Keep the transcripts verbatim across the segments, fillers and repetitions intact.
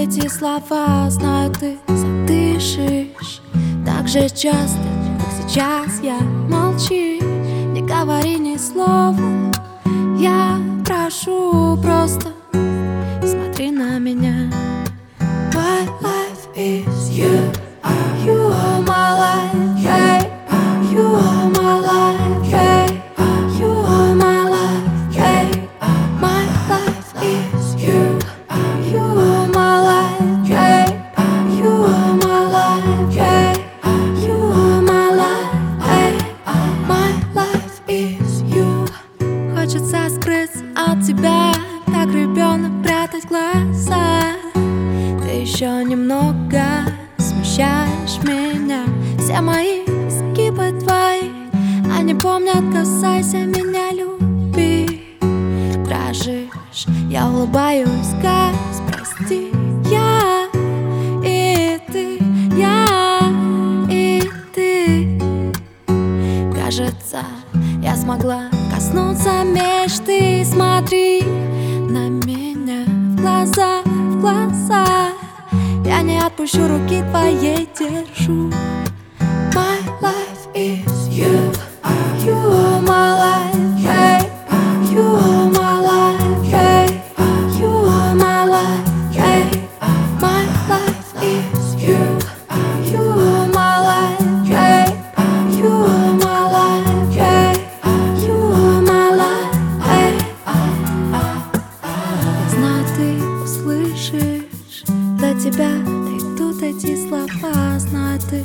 эти слова, знаю, ты задышишь так же часто, как сейчас. Я молчи, не говори ни слова. Я прошу, просто смотри на меня. My life is you. You are my life, yeah. You are my life, yeah. You are my life, yeah. My life is you. You are my life, yeah. You are my life, yeah. You are my life, yeah. My life is you. Хочется скрыться от тебя, как ребенок прятать глаза. Ты еще немного смущаешь меня. Все мои изгибы твои, они помнят, касайся меня, люби. Дрожишь, я улыбаюсь, Газ, прости. Я и ты, я и ты. Кажется, я смогла коснуться мечты. Смотри на меня в глаза, в глаза. Я не отпущу руки твоей, держу. My life is you. You are my life, yeah. You are my life, yeah. You are my life, yeah. My life is you. You are my life, yeah. You are my life, yeah. You are my life, yeah. Я знаю, ты услышишь, до тебя дойдут эти слова. Знаю, ты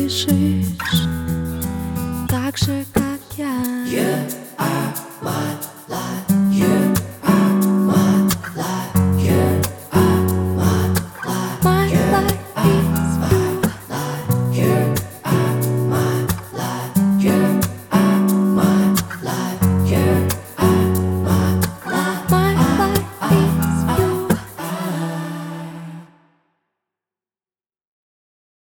задышишь так же, как я. You are my